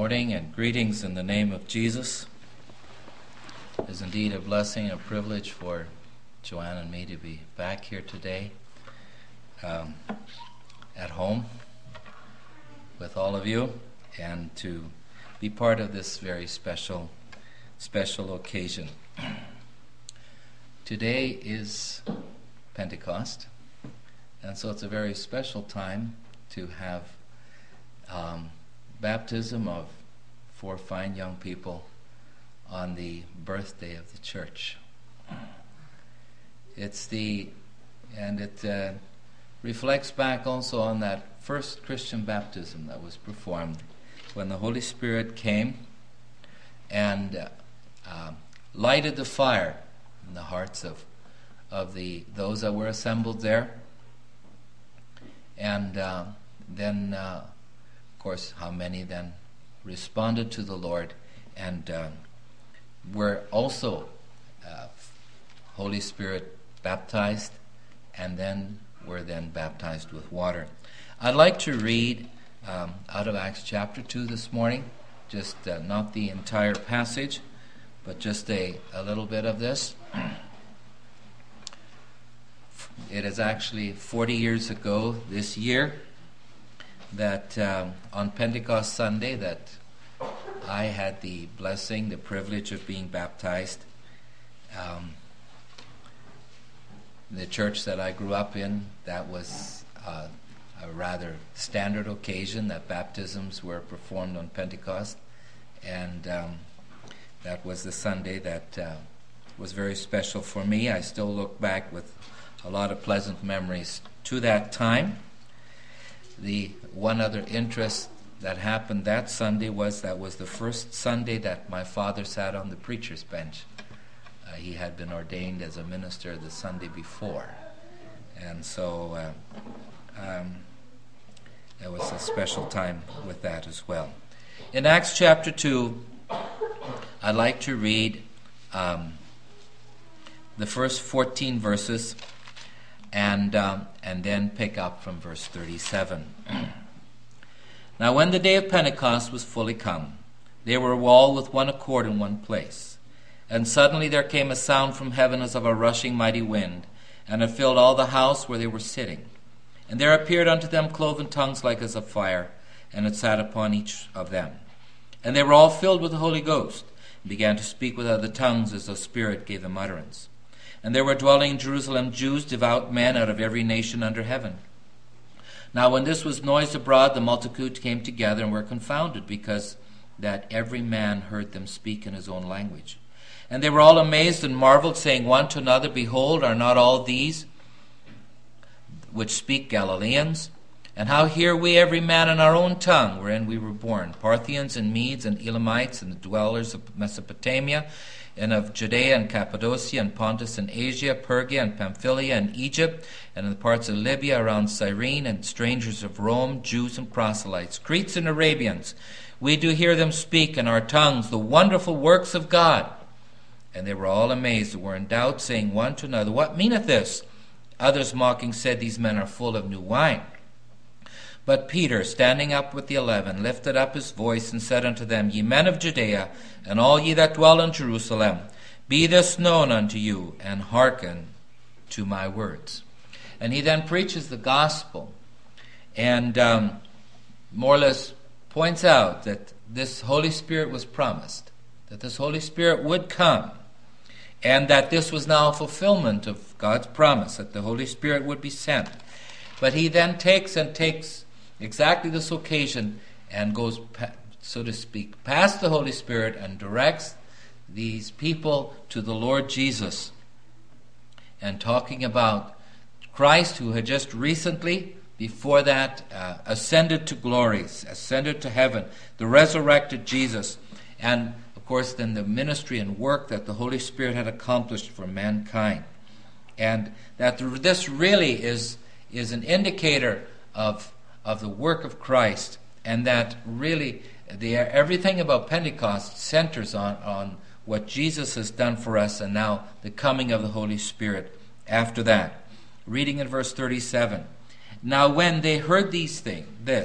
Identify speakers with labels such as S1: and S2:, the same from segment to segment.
S1: morning and greetings in the name of Jesus. It is indeed a blessing, a privilege for Joanne and me to be back here today at home with all of you and to be part of this very special occasion. Today is Pentecost, and so it's a very special time to have baptism of 4 fine young people on the birthday of the church. It reflects back also on that first Christian baptism that was performed when the Holy Spirit came and lighted the fire in the hearts of those that were assembled there, and then of course how many then responded to the Lord and were also Holy Spirit baptized, and then were then baptized with water. I'd like to read out of Acts chapter 2 this morning, just not the entire passage, but just a little bit of this. It is actually 40 years ago this year that on Pentecost Sunday that I had the blessing, the privilege of being baptized. The church that I grew up in, that was a rather standard occasion that baptisms were performed on Pentecost, and that was the Sunday that was very special for me. I still look back with a lot of pleasant memories to that time. The one other interest that happened that Sunday was the first Sunday that my father sat on the preacher's bench. He had been ordained as a minister the Sunday before, and so there was a special time with that as well. In Acts chapter 2, I'd like to read the first 14 verses and then pick up from verse 37. Now when the day of Pentecost was fully come, they were all with one accord in one place. And suddenly there came a sound from heaven as of a rushing mighty wind, and it filled all the house where they were sitting. And there appeared unto them cloven tongues like as of fire, and it sat upon each of them. And they were all filled with the Holy Ghost, and began to speak with other tongues as the Spirit gave them utterance. And there were dwelling in Jerusalem Jews, devout men out of every nation under heaven. Now when this was noised abroad, the multitude came together and were confounded, because that every man heard them speak in his own language. And they were all amazed and marveled, saying one to another, Behold, are not all these which speak Galileans? And how hear we every man in our own tongue wherein we were born, Parthians and Medes and Elamites and the dwellers of Mesopotamia, and of Judea and Cappadocia and Pontus and Asia, Pergia and Pamphylia and Egypt, and in the parts of Libya around Cyrene, and strangers of Rome, Jews and proselytes, Cretes and Arabians. We do hear them speak in our tongues the wonderful works of God. And they were all amazed and were in doubt, saying one to another, What meaneth this? Others mocking said, These men are full of new wine. But Peter, standing up with the 11, lifted up his voice and said unto them, Ye men of Judea, and all ye that dwell in Jerusalem, be this known unto you, and hearken to my words. And he then preaches the gospel, and more or less points out that this Holy Spirit was promised, that this Holy Spirit would come, and that this was now a fulfillment of God's promise, that the Holy Spirit would be sent. But he then takes exactly this occasion and goes, so to speak, past the Holy Spirit and directs these people to the Lord Jesus, and talking about Christ, who had just recently, before that, ascended to glories, ascended to heaven, the resurrected Jesus, and of course then the ministry and work that the Holy Spirit had accomplished for mankind. And that this really is an indicator of the work of Christ, and that really everything about Pentecost centers on what Jesus has done for us, and now the coming of the Holy Spirit after that. Reading in verse 37. Now when they heard this,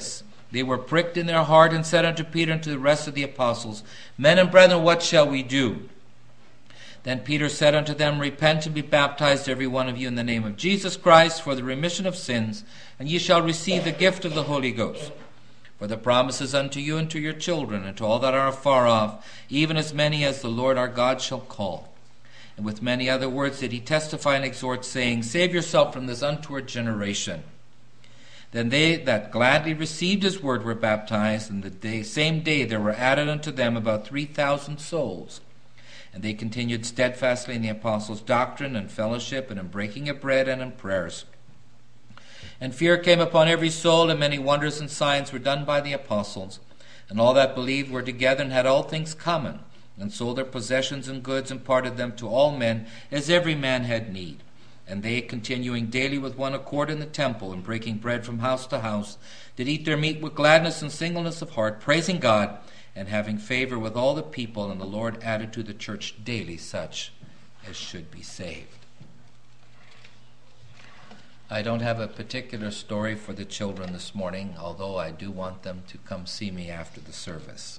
S1: They were pricked in their heart and said unto Peter and to the rest of the apostles, Men and brethren, what shall we do? Then Peter said unto them, Repent and be baptized every one of you in the name of Jesus Christ for the remission of sins, and ye shall receive the gift of the Holy Ghost. For the promise is unto you and to your children and to all that are afar off, even as many as the Lord our God shall call. And with many other words did he testify and exhort, saying, Save yourself from this untoward generation. Then they that gladly received his word were baptized, and the same day there were added unto them about 3,000 souls. And they continued steadfastly in the apostles' doctrine and fellowship, and in breaking of bread and in prayers. And fear came upon every soul, and many wonders and signs were done by the apostles. And all that believed were together and had all things common, and sold their possessions and goods, and parted them to all men, as every man had need. And they, continuing daily with one accord in the temple, and breaking bread from house to house, did eat their meat with gladness and singleness of heart, praising God, and having favor with all the people. And the Lord added to the church daily such as should be saved. I don't have a particular story for the children this morning, although I do want them to come see me after the service.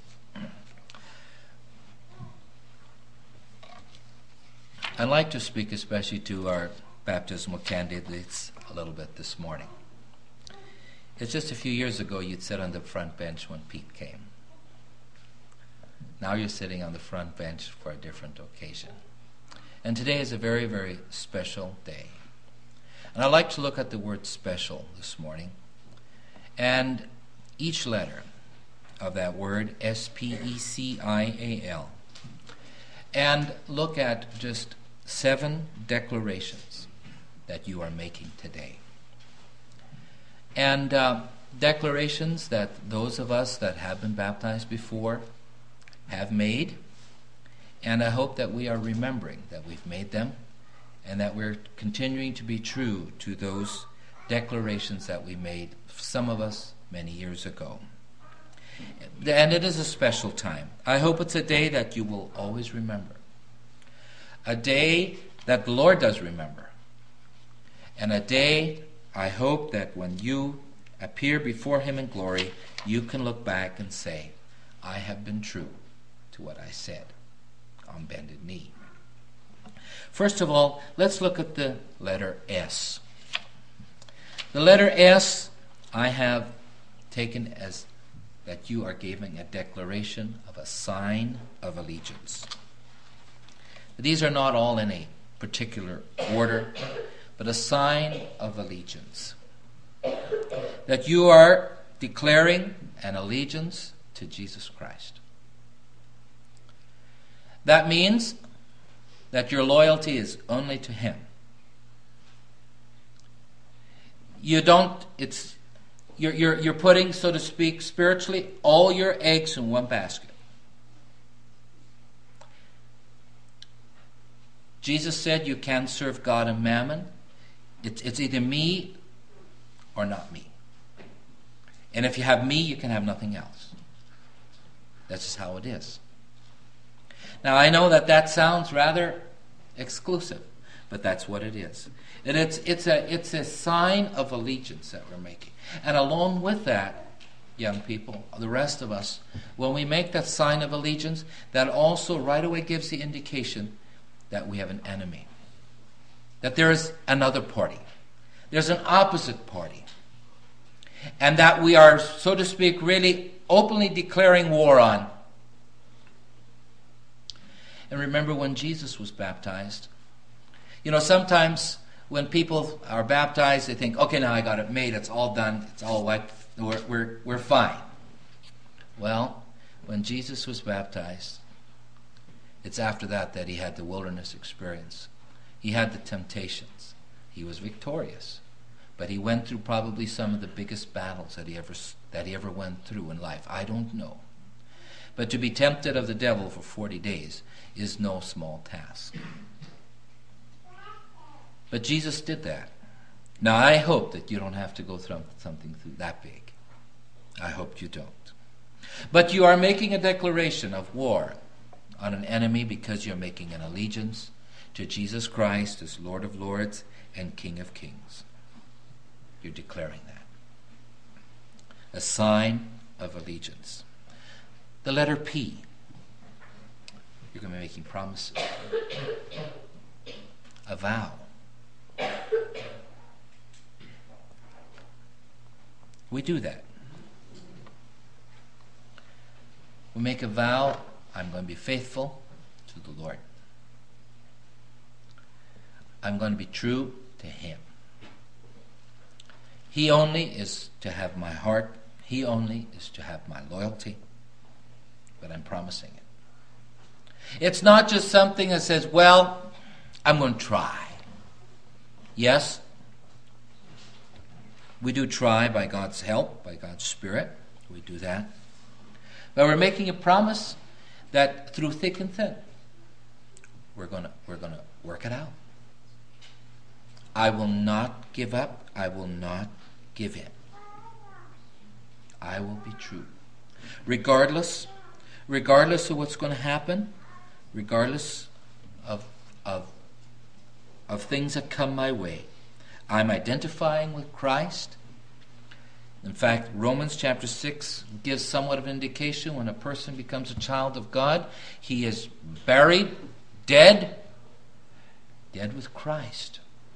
S1: I'd like to speak especially to our baptismal candidates a little bit this morning. It's just a few years ago you'd sit on the front bench when Pete came. Now you're sitting on the front bench for a different occasion. And today is a very, very special day. And I'd like to look at the word special this morning. And each letter of that word, S-P-E-C-I-A-L, and look at just 7 declarations that you are making today. And declarations that those of us that have been baptized before have made, and I hope that we are remembering that we've made them, and that we're continuing to be true to those declarations that we made, some of us, many years ago. And it is a special time. I hope it's a day that you will always remember. A day that the Lord does remember. And a day, I hope, that when you appear before him in glory, you can look back and say, I have been true to what I said on bended knee. First of all, let's look at the letter S. The letter S I have taken as that you are giving a declaration of a sign of allegiance. These are not all in a particular order, but a sign of allegiance. That you are declaring an allegiance to Jesus Christ. That means that your loyalty is only to him. You're putting, so to speak, spiritually, all your eggs in one basket. Jesus said you can't serve God and mammon. It's either me or not me. And if you have me, you can have nothing else. That's just how it is. Now, I know that sounds rather exclusive, but that's what it is. And it's a sign of allegiance that we're making. And along with that, young people, the rest of us, when we make that sign of allegiance, that also right away gives the indication that we have an enemy. That there is another party. There's an opposite party. And that we are, so to speak, really openly declaring war on. And remember when Jesus was baptized. You know, sometimes when people are baptized, they think, okay, now I got it made. It's all done. It's all wiped. We're fine. Well, when Jesus was baptized, it's after that he had the wilderness experience. He had the temptations. He was victorious. But he went through probably some of the biggest battles that he ever went through in life. I don't know. But to be tempted of the devil for 40 days is no small task. But Jesus did that. Now, I hope that you don't have to go through something that big. I hope you don't. But you are making a declaration of war on an enemy because you're making an allegiance to Jesus Christ as Lord of Lords and King of Kings. You're declaring that. a sign of allegiance. The letter P. You're going to be making promises. A vow. We do that. We make a vow, I'm going to be faithful to the Lord. I'm going to be true to Him. He only is to have my heart. He only is to have my loyalty. But I'm promising it. It's not just something that says, well, I'm going to try. Yes, we do try by God's help, by God's Spirit. We do that. But we're making a promise that through thick and thin, we're going to work it out. I will not give up. I will not give in. I will be true. Regardless of what's going to happen, regardless of things that come my way, I'm identifying with Christ. In fact, Romans chapter 6 gives somewhat of an indication when a person becomes a child of God, he is buried, dead with Christ.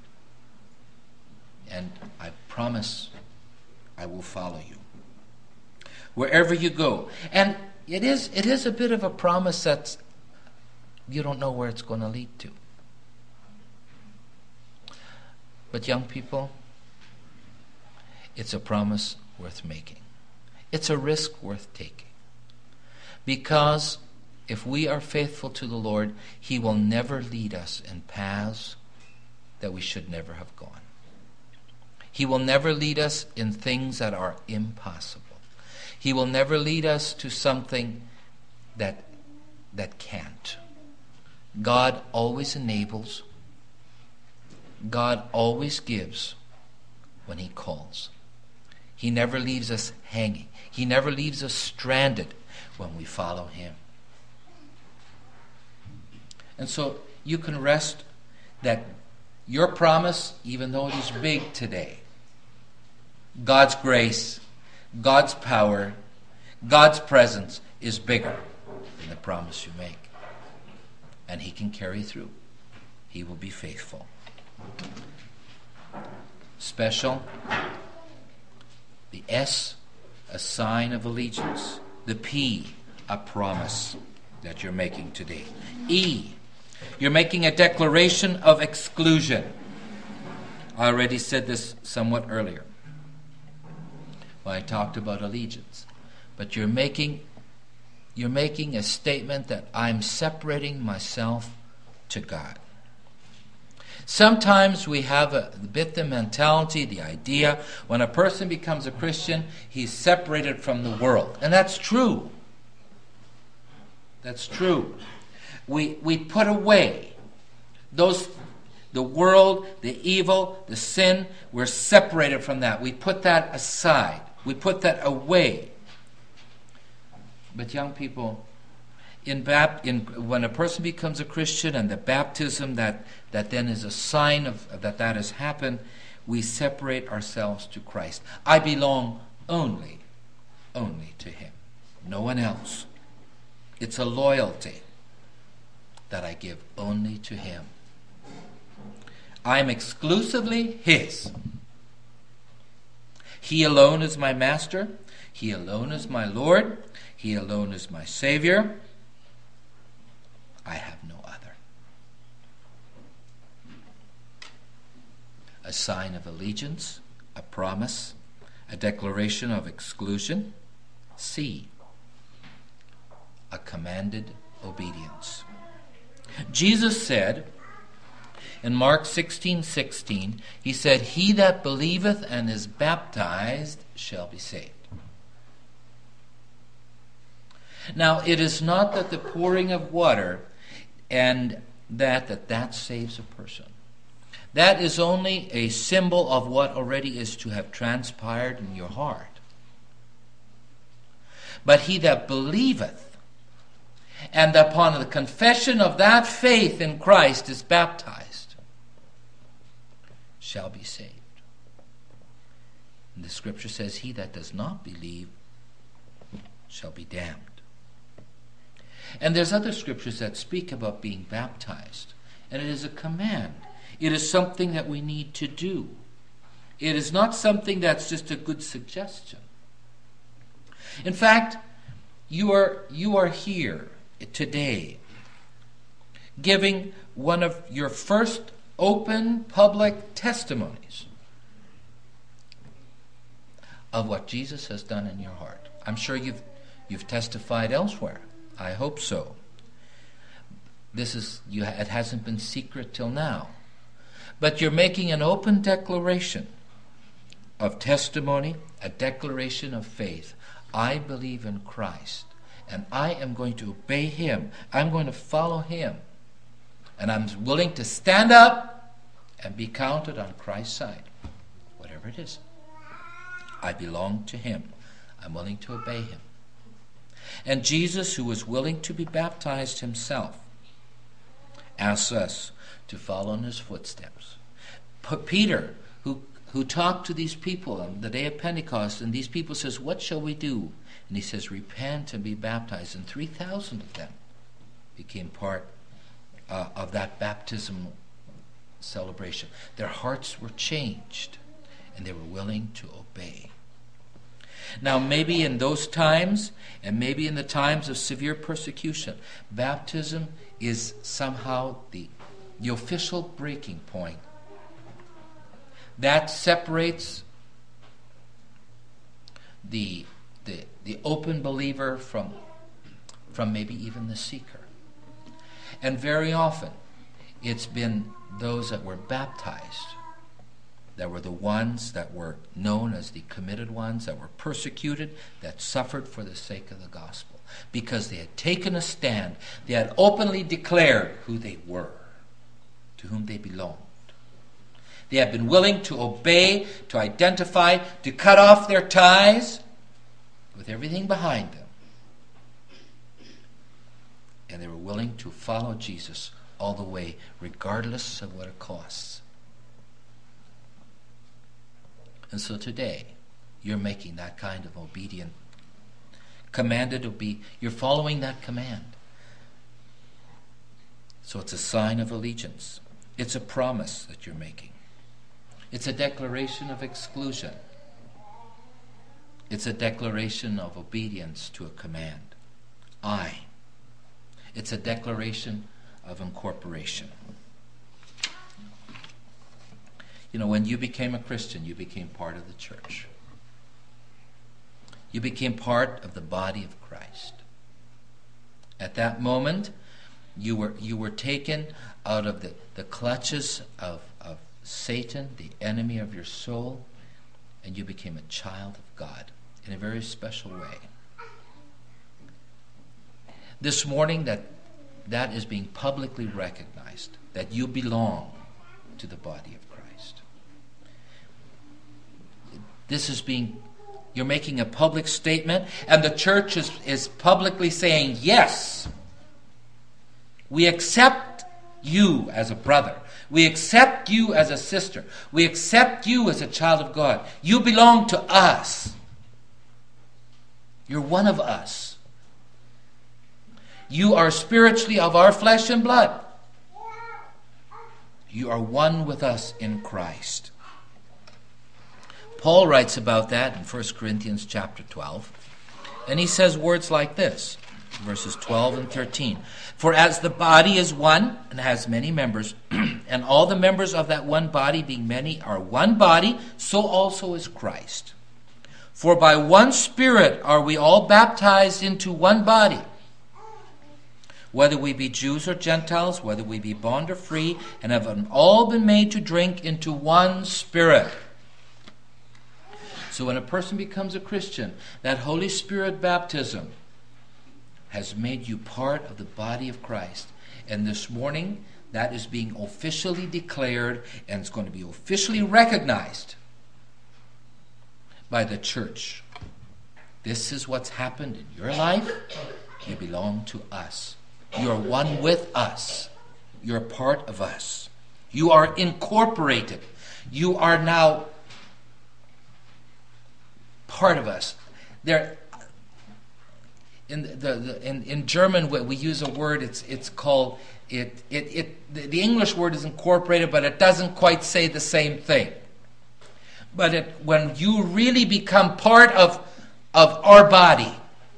S1: And I promise I will follow you wherever you go. And it is a bit of a promise that you don't know where it's going to lead to. But young people, it's a promise worth making. It's a risk worth taking. Because if we are faithful to the Lord, He will never lead us in paths that we should never have gone. He will never lead us in things that are impossible. He will never lead us to something that can't. God always enables. God always gives when He calls. He never leaves us hanging. He never leaves us stranded when we follow Him. And so you can rest that your promise, even though it is big today, God's grace, God's power, God's presence is bigger than the promise you make. And He can carry through. He will be faithful. Special. The S, a sign of allegiance. The P, a promise that you're making today. E, you're making a declaration of exclusion. I already said this somewhat earlier when I talked about allegiance. But you're making a statement that I'm separating myself to God. Sometimes we have a bit the mentality, the idea, when a person becomes a Christian, he's separated from the world. And that's true. That's true. We put away the world, the evil, the sin. We're separated from that. We put that aside. We put that away. But young people, when a person becomes a Christian and the baptism that then is a sign of that has happened, we separate ourselves to Christ. I belong only to Him, no one else. It's a loyalty that I give only to Him. I'm exclusively His. He alone is my master. He alone is my Lord. He alone is my Savior. I have no other. A sign of allegiance, a promise, a declaration of exclusion. C, a commanded obedience. Jesus said in Mark 16:16, He said, "He that believeth and is baptized shall be saved." Now, it is not that the pouring of water and that saves a person. That is only a symbol of what already is to have transpired in your heart. But he that believeth and upon the confession of that faith in Christ is baptized shall be saved. And the scripture says, he that does not believe shall be damned. And there's other scriptures that speak about being baptized. And it is a command. It is something that we need to do. It is not something that's just a good suggestion. In fact, you are here today giving one of your first open public testimonies of what Jesus has done in your heart. I'm sure you've testified elsewhere. I hope so. It hasn't been secret till now. But you're making an open declaration of testimony, a declaration of faith. I believe in Christ, and I am going to obey him. I'm going to follow him. And I'm willing to stand up and be counted on Christ's side. Whatever it is. I belong to him. I'm willing to obey him. And Jesus, who was willing to be baptized himself, asks us to follow in his footsteps. Peter, who talked to these people on the day of Pentecost, and these people says, what shall we do? And he says, repent and be baptized. And 3,000 of them became part of that baptismal celebration. Their hearts were changed, and they were willing to obey. Now, maybe in those times, and maybe in the times of severe persecution, baptism is somehow the official breaking point that separates the open believer from maybe even the seeker. And very often, it's been those that were baptized that were the ones that were known as the committed ones, that were persecuted, that suffered for the sake of the gospel, because they had taken a stand. They had openly declared who they were, to whom they belonged. They had been willing to obey, to identify, to cut off their ties with everything behind them. And they were willing to follow Jesus all the way, regardless of what it costs. And so today, you're making that kind of obedient, commanded to be, you're following that command. So it's a sign of allegiance. It's a promise that you're making. It's a declaration of exclusion. It's a declaration of obedience to a command. It's a declaration of incorporation. You know, when you became a Christian, you became part of the church. You became part of the body of Christ. At that moment, you were taken out of the clutches of Satan, the enemy of your soul, and you became a child of God in a very special way. This morning, that is being publicly recognized, that you belong to the body of Christ. You're making a public statement, and the church is publicly saying, yes, we accept you as a brother. We accept you as a sister. We accept you as a child of God. You belong to us. You're one of us. You are spiritually of our flesh and blood. You are one with us in Christ. Paul writes about that in 1 Corinthians chapter 12. And he says words like this, verses 12 and 13. For as the body is one and has many members, and all the members of that one body, being many, are one body, so also is Christ. For by one Spirit are we all baptized into one body, whether we be Jews or Gentiles, whether we be bond or free, and have all been made to drink into one Spirit. So when a person becomes a Christian, that Holy Spirit baptism has made you part of the body of Christ. And this morning, that is being officially declared, and it's going to be officially recognized by the church. This is what's happened in your life. You belong to us. You are one with us. You're a part of us. You are incorporated. You are now part of us. They're in German we use a word. It's called the English word is incorporated, but it doesn't quite say the same thing. But when you really become part of our body,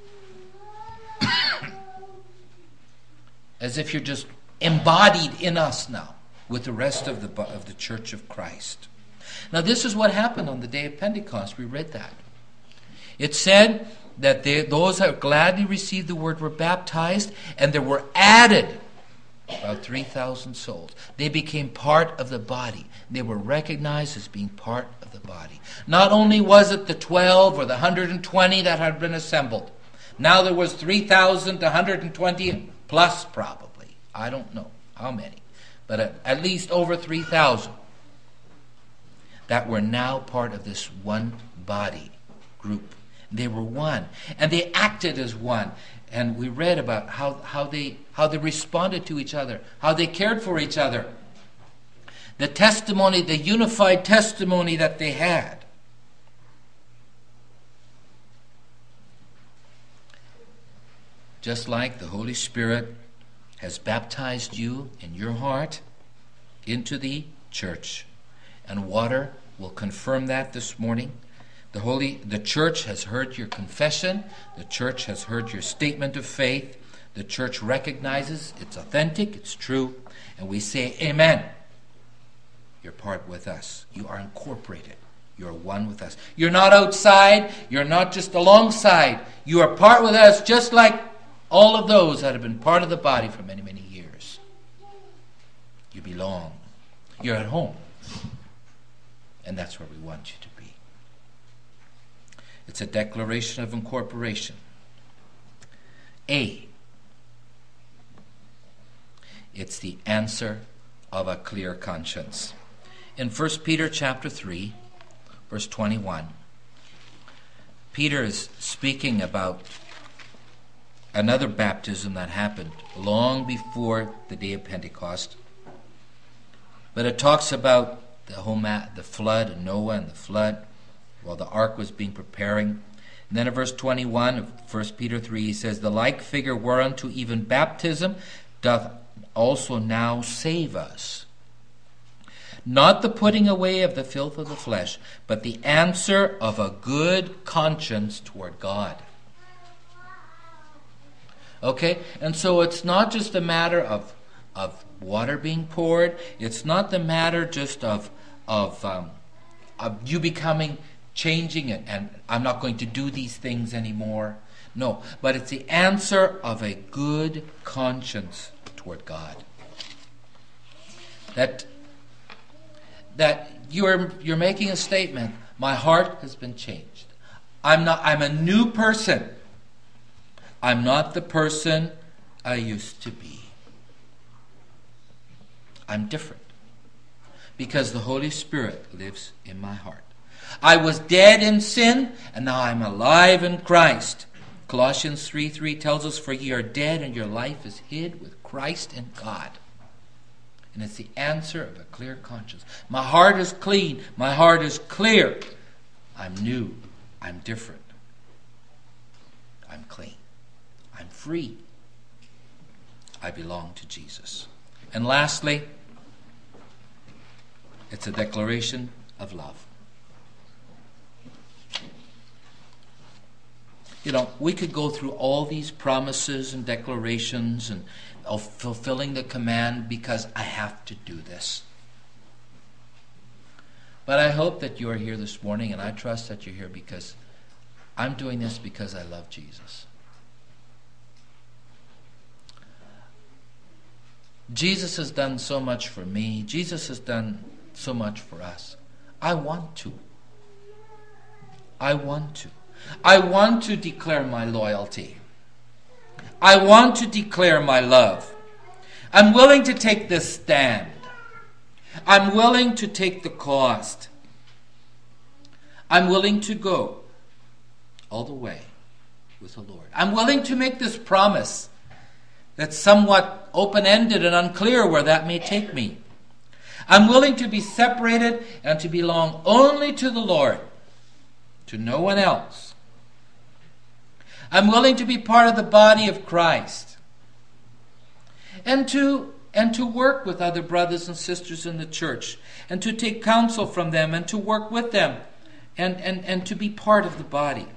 S1: as if you're just embodied in us now with the rest of the Church of Christ. Now this is what happened on the day of Pentecost. We read that. It said that those that gladly received the word were baptized, and there were added about 3,000 souls. They became part of the body. They were recognized as being part of the body. Not only was it the 12 or the 120 that had been assembled. Now there was 3,000 to 120 plus probably. I don't know how many. But at least over 3,000 that were now part of this one body group. They were one. And they acted as one. And we read about how they responded to each other, how they cared for each other. The testimony, the unified testimony that they had. Just like the Holy Spirit has baptized you in your heart into the church. And water will confirm that this morning. The church has heard your confession. The church has heard your statement of faith. The church recognizes it's authentic, it's true, and we say, amen. You're part with us. You are incorporated. You're one with us. You're not outside. You're not just alongside. You are part with us, just like all of those that have been part of the body for many, many years. You belong. You're at home. And that's where we want you to be. It's a declaration of incorporation. A. It's the answer of a clear conscience. In 1 Peter chapter 3, verse 21, Peter is speaking about another baptism that happened long before the day of Pentecost. But it talks about the flood, and Noah and the flood, while the ark was being preparing. And then in verse 21 of 1 Peter 3, he says, the like figure whereunto even baptism doth also now save us. Not the putting away of the filth of the flesh, but the answer of a good conscience toward God. Okay? And so it's not just a matter of water being poured. It's not the matter just of you becoming, changing it, and I'm not going to do these things anymore. No, but it's the answer of a good conscience toward God. That you're making a statement. My heart has been changed. I'm a new person. I'm not the person I used to be. I'm different. Because the Holy Spirit lives in my heart. I was dead in sin, and now I'm alive in Christ. Colossians 3:3 tells us, for ye are dead, and your life is hid with Christ in God. And it's the answer of a clear conscience. My heart is clean. My heart is clear. I'm new. I'm different. I'm clean. I'm free. I belong to Jesus. And lastly, it's a declaration of love. You know, we could go through all these promises and declarations and of fulfilling the command because I have to do this. But I hope that you are here this morning, and I trust that you're here because I'm doing this because I love Jesus. Jesus has done so much for me. Jesus has done so much for us. I want to. I want to. I want to declare my loyalty. I want to declare my love. I'm willing to take this stand. I'm willing to take the cost. I'm willing to go all the way with the Lord. I'm willing to make this promise that's somewhat open-ended and unclear where that may take me. I'm willing to be separated and to belong only to the Lord to no one else. I'm willing to be part of the body of Christ and to work with other brothers and sisters in the church and to take counsel from them and to work with them and to be part of the body.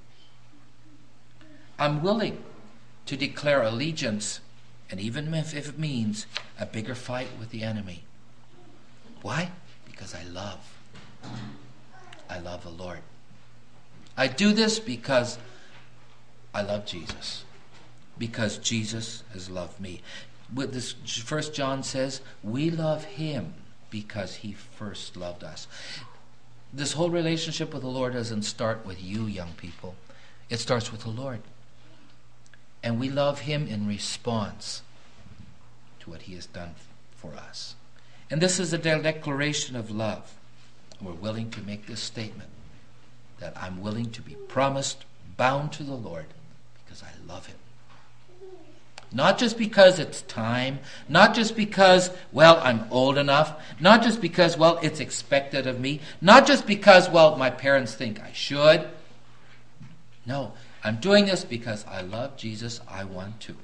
S1: I'm willing to declare allegiance, and even if it means a bigger fight with the enemy. Why? Because I love the Lord. I do this because I love Jesus. Because Jesus has loved me. With this, 1 John says, we love him because he first loved us. This whole relationship with the Lord doesn't start with you, young people. It starts with the Lord. And we love him in response to what he has done for us. And this is a declaration of love. We're willing to make this statement that I'm willing to be promised, bound to the Lord, because I love him. Not just because it's time, not just because, well, I'm old enough, not just because, well, it's expected of me, not just because, well, my parents think I should. No, I'm doing this because I love Jesus. I want to.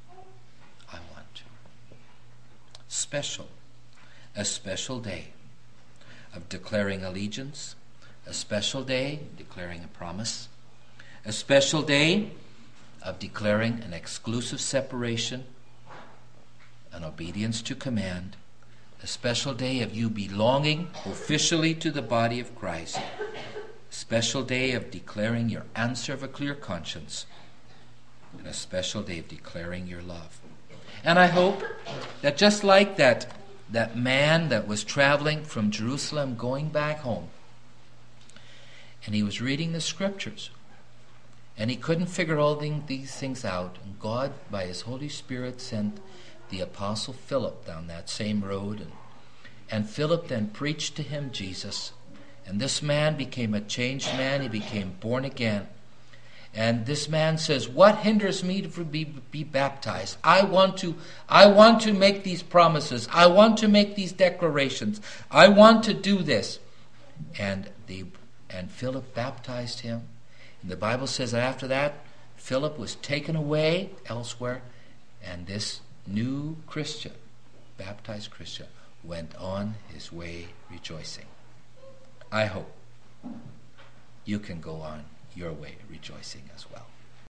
S1: Special. A special day of declaring allegiance. A special day declaring a promise. A special day of declaring an exclusive separation, an obedience to command. A special day of you belonging officially to the body of Christ. A special day of declaring your answer of a clear conscience. And a special day of declaring your love. And I hope that just like that man that was traveling from Jerusalem going back home, and he was reading the scriptures, and he couldn't figure all these things out, and God, by his Holy Spirit, sent the Apostle Philip down that same road, and Philip then preached to him Jesus, and this man became a changed man. He became born again. And this man says, what hinders me to be baptized? I want to make these promises. I want to make these declarations. I want to do this. And Philip baptized him. And the Bible says that after that, Philip was taken away elsewhere, and this new Christian, baptized Christian, went on his way rejoicing. I hope you can go on your way rejoicing as well.